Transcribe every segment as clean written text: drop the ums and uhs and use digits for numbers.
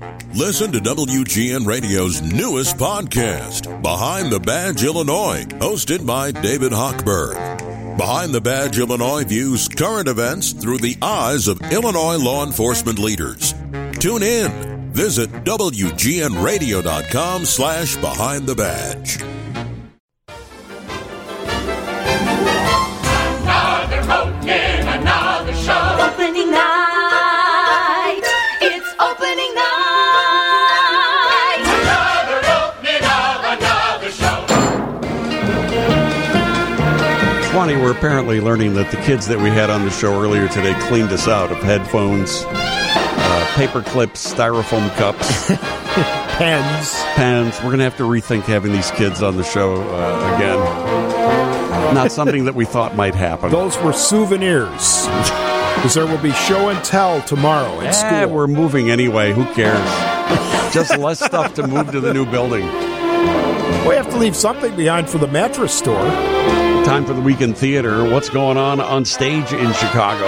Listen to WGN Radio's newest podcast, Behind the Badge Illinois, hosted by David Hochberg. Behind the Badge Illinois views current events through the eyes of Illinois law enforcement leaders. Tune in. Visit WGNRadio.com/BehindTheBadge. Another opening, another show. Opening night. It's opening night. Another opening of another show. Funny, we're apparently learning that the kids that we had on the show earlier today cleaned us out of headphones, paper clips, styrofoam cups, pens. We're going to have to rethink having these kids on the show again. Not something that we thought might happen. Those were souvenirs. Because there will be show and tell tomorrow at school. We're moving anyway. Who cares? Just less stuff to move to the new building. We have to leave something behind for the mattress store. Time for the Weekend Theater. What's going on stage in Chicago?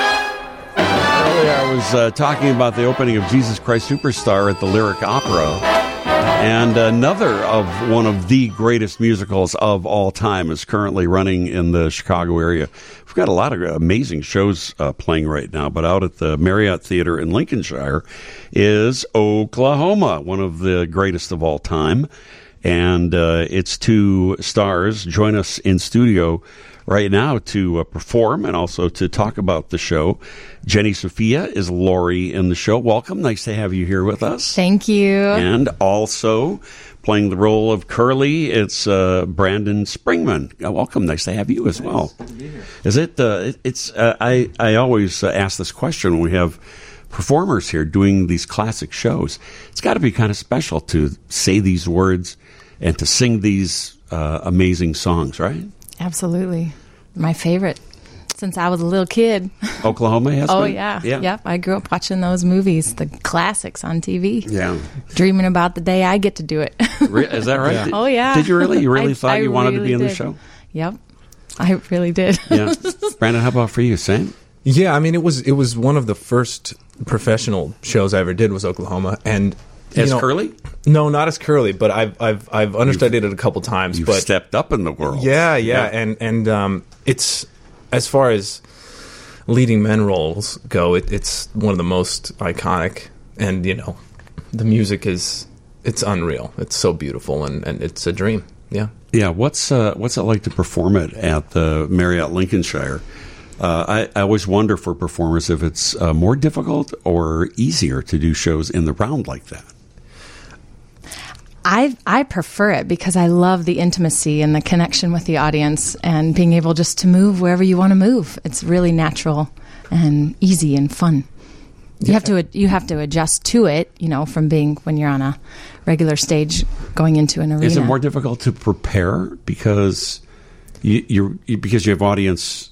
Earlier I was talking about the opening of Jesus Christ Superstar at the Lyric Opera. And another of one of the greatest musicals of all time is currently running in the Chicago area. We've got a lot of amazing shows playing right now, but out at the Marriott Theater in Lincolnshire is Oklahoma, one of the greatest of all time. And its two stars join us in studio right now to perform and also to talk about the show. Jenny Sophia is Laurie in the show. Welcome. Nice to have you here with us. Thank you. And also playing the role of Curly, it's Brandon Springman. Welcome. Nice to have you as well. Good to be here. Is it? I always ask this question when we have performers here doing these classic shows. It's got to be kind of special to say these words and to sing these amazing songs, right? Absolutely. My favorite since I was a little kid. Oklahoma has Oh, been? yeah. Yep. I grew up watching those movies, the classics on TV. Yeah. Dreaming about the day I get to do it. Is that right? Yeah. Oh, yeah. Did you really? You really thought you wanted to be in the did. show? Yep. I really did. Yeah. Brandon, how about for you? Same? Yeah, I mean, it was one of the first professional shows I ever did was Oklahoma, and As Curly? No, not as Curly, but I've understudied it a couple times. You've but stepped up in the world. Yeah. And it's, as far as leading men roles go, it's one of the most iconic, and the music it's unreal. It's so beautiful, and it's a dream. Yeah. Yeah. What's it like to perform it at the Marriott Lincolnshire? I always wonder for performers if it's more difficult or easier to do shows in the round like that. I prefer it because I love the intimacy and the connection with the audience and being able just to move wherever you want to move. It's really natural and easy and fun. You have to adjust to it, from being when you're on a regular stage going into an arena. Is it more difficult to prepare because you have audience?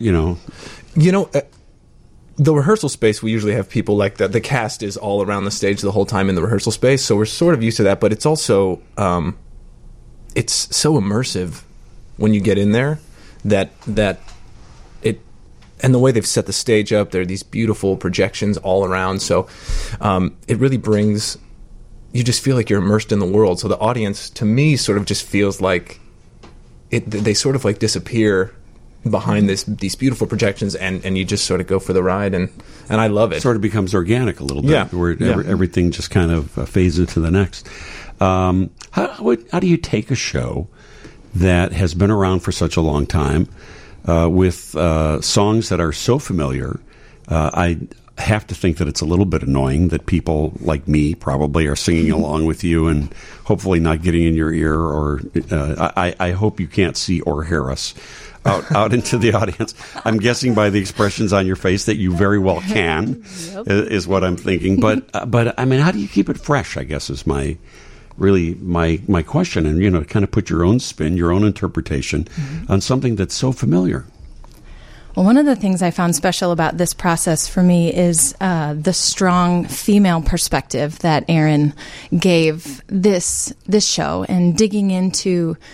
The rehearsal space, we usually have people like that. The cast is all around the stage the whole time in the rehearsal space, so we're sort of used to that. But it's also, it's so immersive when you get in there that it, and the way they've set the stage up, there are these beautiful projections all around. So it really brings, you just feel like you're immersed in the world. So the audience, to me, sort of just feels like they sort of like disappear behind these beautiful projections, and you just sort of go for the ride, and I love it. Sort of becomes organic a little bit, where everything just kind of fades into the next. How do you take a show that has been around for such a long time with songs that are so familiar? I have to think that it's a little bit annoying that people like me probably are singing along with you and hopefully not getting in your ear, or I hope you can't see or hear us out into the audience. I'm guessing by the expressions on your face that you very well can, is what I'm thinking. But I mean, how do you keep it fresh, I guess, is my question. And, kind of put your own spin, your own interpretation on something that's so familiar. Well, one of the things I found special about this process for me is the strong female perspective that Erin gave this show, and digging into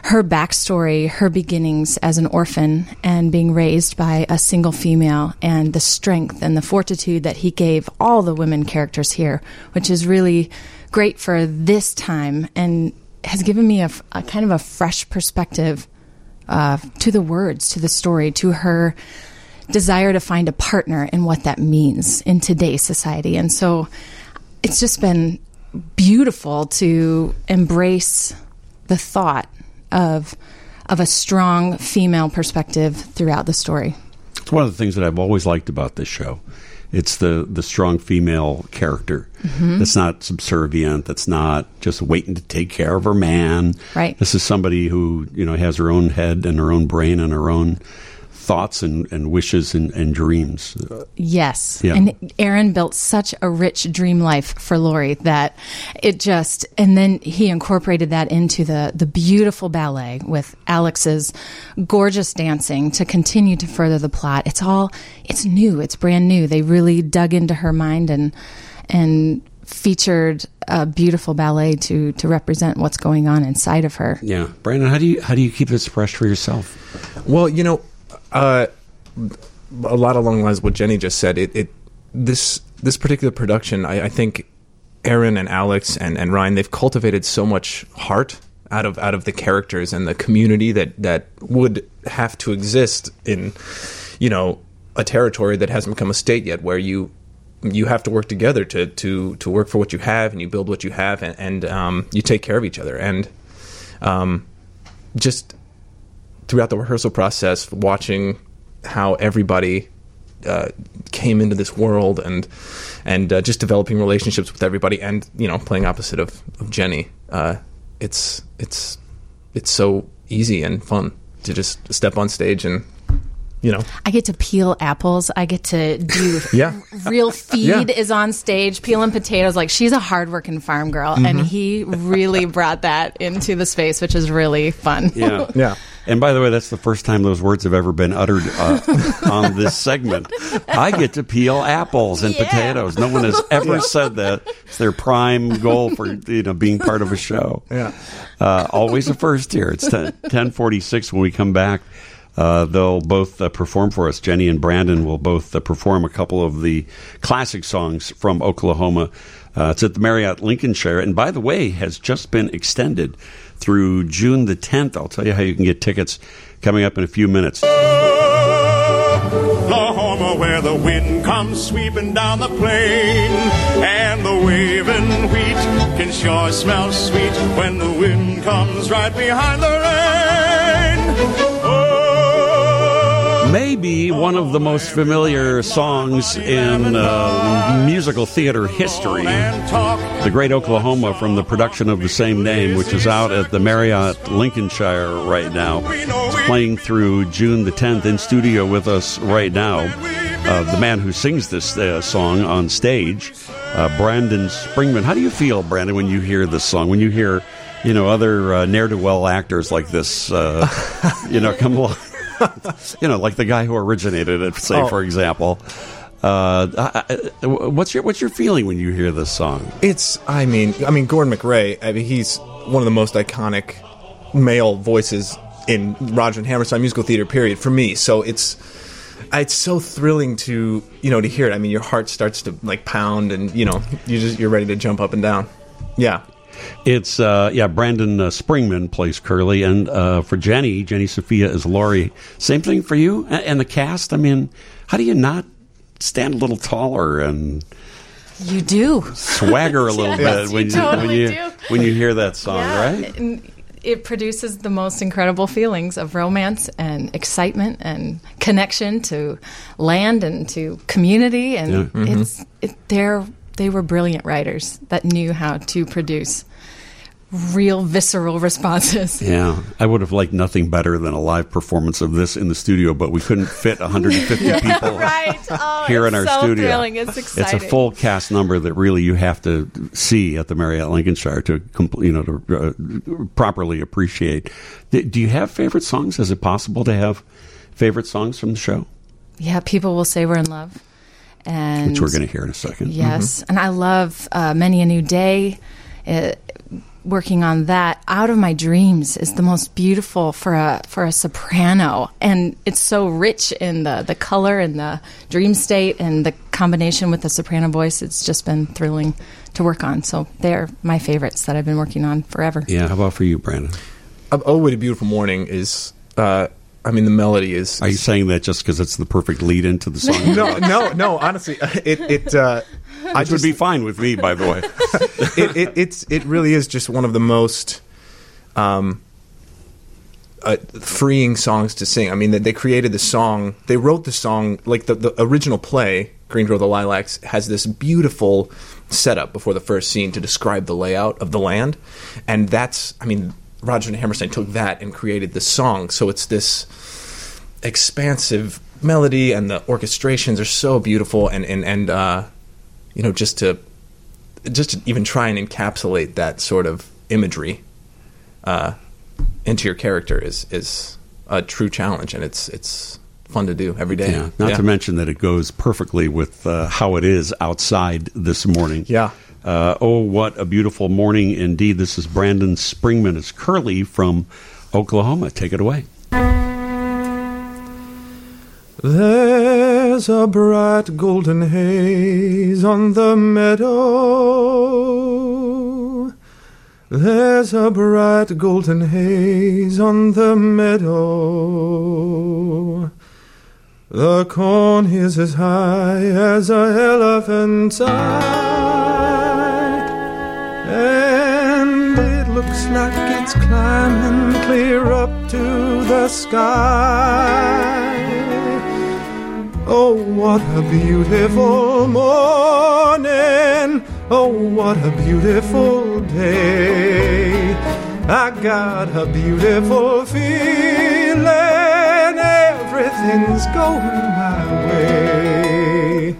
her backstory, her beginnings as an orphan and being raised by a single female, and the strength and the fortitude that he gave all the women characters here, which is really great for this time and has given me a kind of a fresh perspective to the words, to the story, to her desire to find a partner and what that means in today's society. And so it's just been beautiful to embrace the thought of a strong female perspective throughout the story. It's one of the things that I've always liked about this show. It's the strong female character that's not subservient, that's not just waiting to take care of her man. Right. This is somebody who, has her own head and her own brain and her own thoughts and wishes and dreams. Yes. Yeah. And Aaron built such a rich dream life for Laurie that and then he incorporated that into the beautiful ballet with Alex's gorgeous dancing to continue to further the plot. It's new. It's brand new. They really dug into her mind and featured a beautiful ballet to represent what's going on inside of her. Yeah. Brandon, how do you keep this fresh for yourself? Well, a lot along the lines of what Jenny just said. This particular production, I think Aaron and Alex and Ryan, they've cultivated so much heart out of the characters and the community that would have to exist in, a territory that hasn't become a state yet, where you have to work together to work for what you have, and you build what you have, and you take care of each other. And just throughout the rehearsal process, watching how everybody came into this world and just developing relationships with everybody, and playing opposite of Jenny, it's so easy and fun to just step on stage and I get to peel apples. I get to do real feed is on stage, peeling potatoes. Like, she's a hardworking farm girl, and he really brought that into the space, which is really fun. Yeah. Yeah. And by the way, that's the first time those words have ever been uttered on this segment. I get to peel apples and potatoes. No one has ever said that. It's their prime goal for being part of a show. Yeah. Always a first here. It's 10:46 when we come back. They'll both perform for us. Jenny and Brandon will both perform a couple of the classic songs from Oklahoma. It's at the Marriott Lincolnshire, and by the way, has just been extended through June the 10th. I'll tell you how you can get tickets coming up in a few minutes. Oklahoma, where the wind comes sweeping down the plain, and the waving wheat can sure smell sweet when the wind comes right behind the rain. Maybe one of the most familiar songs in musical theater history, The Great Oklahoma, from the production of the same name, which is out at the Marriott Lincolnshire right now. It's playing through June the 10th. In studio with us right now, the man who sings this song on stage, Brandon Springman. How do you feel, Brandon, when you hear this song? When you hear, other ne'er-do-well actors like this, come along? Like the guy who originated it, say, for example. What's your feeling when you hear this song? It's, Gordon McRae, he's one of the most iconic male voices in Rodgers and Hammerstein musical theater, period, for me. So it's so thrilling to hear it. Your heart starts to pound, and you're ready to jump up and down. Yeah. It's Brandon Springman plays Curly, and for Jenny Sophia is Laurie. Same thing for you and the cast. How do you not stand a little taller and you do swagger a little bit when you hear that song, right? And it produces the most incredible feelings of romance and excitement and connection to land and to community, and they were brilliant writers that knew how to produce real visceral responses. Yeah, I would have liked nothing better than a live performance of this in the studio, but we couldn't fit 150 people here in our studio. Thrilling. It's exciting. It's a full cast number that really you have to see at the Marriott Lincolnshire to properly appreciate. Do you have favorite songs? Is it possible to have favorite songs from the show? Yeah, people will say we're in love. Which we're going to hear in a second. Yes, and I love Many a New Day. working on that. Out of My Dreams is the most beautiful for a soprano, and it's so rich in the color and the dream state and the combination with the soprano voice. It's just been thrilling to work on. So they're my favorites that I've been working on forever. Yeah, how about for you, Brandon? Oh, What a Beautiful Morning is, the melody is... Are you saying that just because it's the perfect lead into the song? No, honestly, Which would be fine with me, by the way. It really is just one of the most freeing songs to sing. I mean, they created the song, they wrote the song, like the original play, Green Grow the Lilacs, has this beautiful setup before the first scene to describe the layout of the land. And Roger and Hammerstein took that and created the song. So it's this expansive melody, and the orchestrations are so beautiful, and just to even try and encapsulate that sort of imagery into your character is a true challenge, and it's fun to do every day. Yeah, not to mention that it goes perfectly with how it is outside this morning. Yeah. Oh, what a beautiful morning indeed. This is Brandon Springman. It's Curly from Oklahoma. Take it away. There's a bright golden haze on the meadow. There's a bright golden haze on the meadow. The corn is as high as a elephant's eye, and it looks like it's climbing clear up to the sky. Oh, what a beautiful morning. Oh, what a beautiful day. I got a beautiful feeling. Everything's going my way.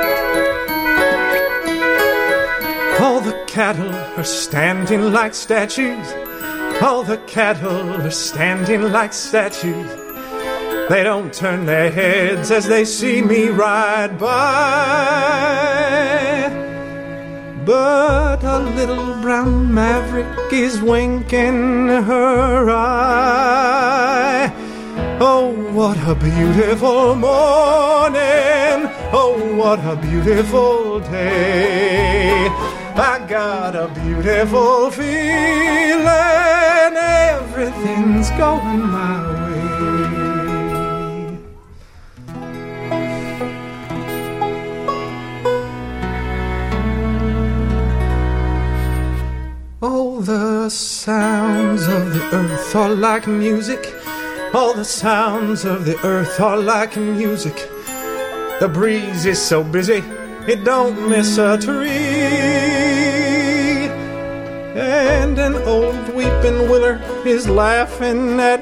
All the cattle are standing like statues. All the cattle are standing like statues. They don't turn their heads as they see me ride by. But a little brown maverick is winking her eye. Oh, what a beautiful morning. Oh, what a beautiful day. I got a beautiful feeling. Everything's going my way. All the sounds of the earth are like music. All the sounds of the earth are like music. The breeze is so busy, it don't miss a tree. And an old weeping willow is laughing at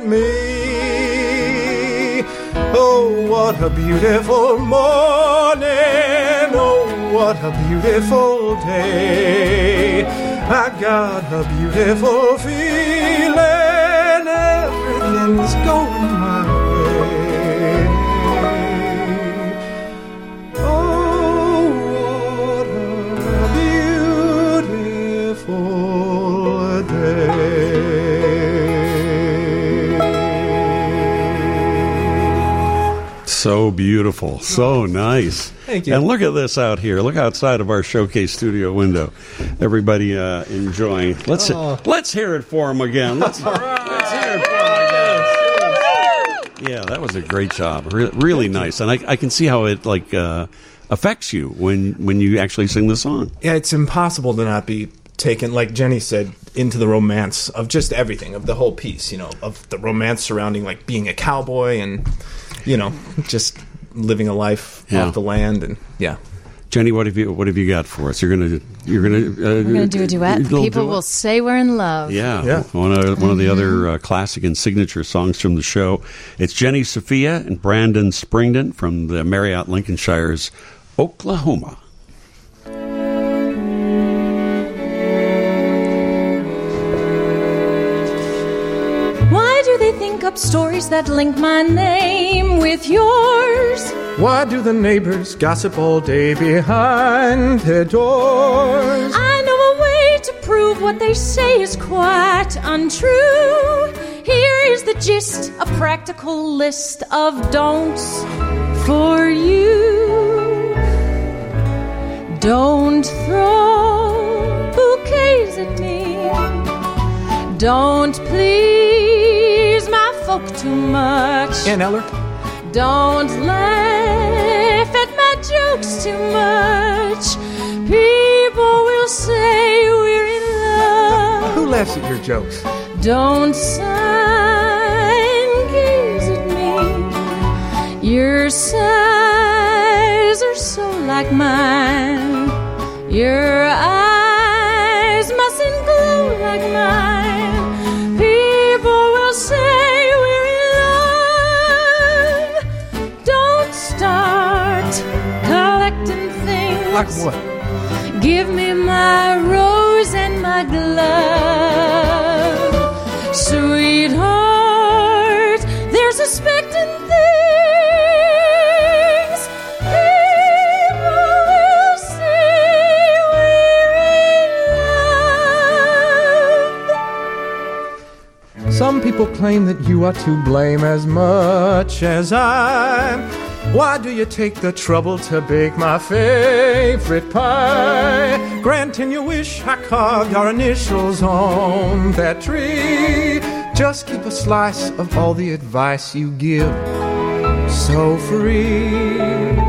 me. Oh, what a beautiful morning. Oh, what a beautiful day. I got a beautiful feeling. Everything's going my way. Oh, what a beautiful day. So beautiful. So nice. Thank you. And look at this out here. Look outside of our showcase studio window. Everybody enjoying. Let's hear it for them again. Let's hear it for them again. Yeah, that was a great job. Really nice. And I can see how it affects you when you actually sing the song. Yeah, it's impossible to not be taken, like Jenny said, into the romance of just everything, of the whole piece, of the romance surrounding like being a cowboy and, just living a life off the land. And yeah. Jenny, what have you got for us? We're gonna do a duet. People will say we're in love. Yeah. One of the other classic and signature songs from the show. It's Jenny Sophia and Brandon Springden from the Marriott Lincolnshire's Oklahoma. Why do they think up stories that link my name with yours? Why do the neighbors gossip all day behind their doors? I know a way to prove what they say is quite untrue. Here is the gist, a practical list of don'ts for you. Don't throw bouquets at me. Don't please my folk too much. Ann Eller? Don't laugh at my jokes too much. People will say we're in love. Who laughs at your jokes? Don't sigh and gaze at me. Your sighs are so like mine. Your eyes mustn't glow like mine. People will say we're in love. Don't start collecting things. Like what? Give me my rose and my glove. Sweetheart, they're suspecting things. People will say we're in love. Some people claim that you are to blame as much as I. Why do you take the trouble to bake my favorite pie? Granting you wish I carved our initials on that tree. Just keep a slice of all the advice you give so free.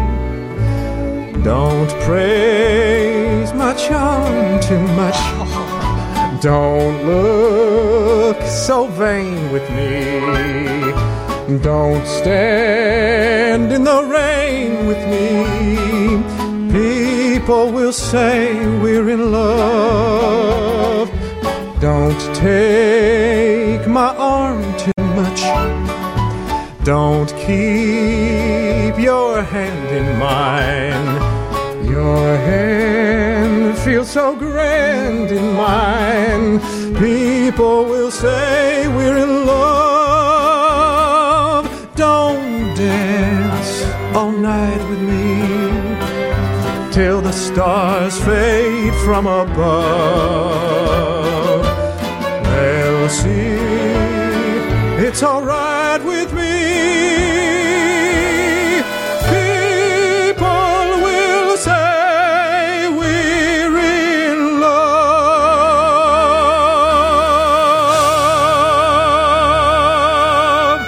Don't praise my charm too much. Don't look so vain with me. Don't stand in the rain with me. People will say we're in love. Don't take my arm too much. Don't keep your hand in mine. Your hand feels so grand in mine. People will say we're in love. Don't dance all night with me till the stars fade from above. They'll see it's all right with me. People will say we're in love.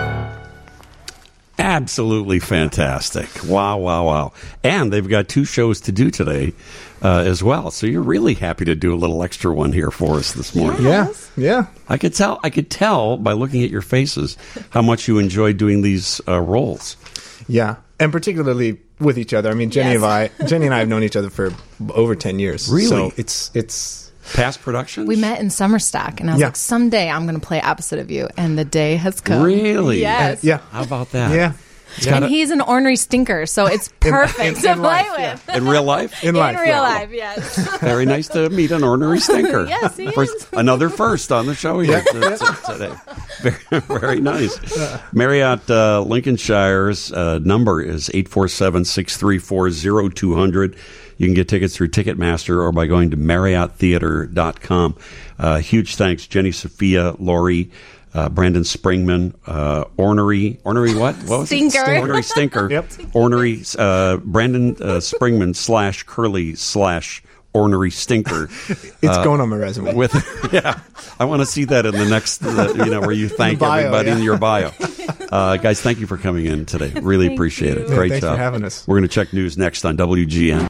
Absolutely fantastic. Wow, wow, wow. And they've got 2 shows to do today as well. So you're really happy to do a little extra one here for us this morning. Yeah. I could tell by looking at your faces how much you enjoy doing these roles. Yeah. And particularly with each other. I mean, Jenny and I have known each other for over 10 years. Really? So it's past productions? We met in Summerstock, and I was like, someday I'm going to play opposite of you. And the day has come. Really? Yes. Yeah. How about that? Yeah. And he's an ornery stinker, so it's perfect to play with. In real life? In life, real life, yes. Very nice to meet an ornery stinker. Yes, he is. Another first on the show here today. Very, very nice. Marriott Lincolnshire's number is 847-634-0200. You can get tickets through Ticketmaster or by going to MarriottTheater.com. Huge thanks, Jenny Sophia, Lori, Brandon Springman, Ornery what? What was Stinker. it? Ornery Stinker. Yep. Ornery, Brandon Springman / Ornery Stinker. It's going on my resume. I want to see that in the next, where you thank bio, everybody yeah. in your bio. Guys, thank you for coming in today. Really appreciate it. Great Thanks job. for having us. We're going to check news next on WGN.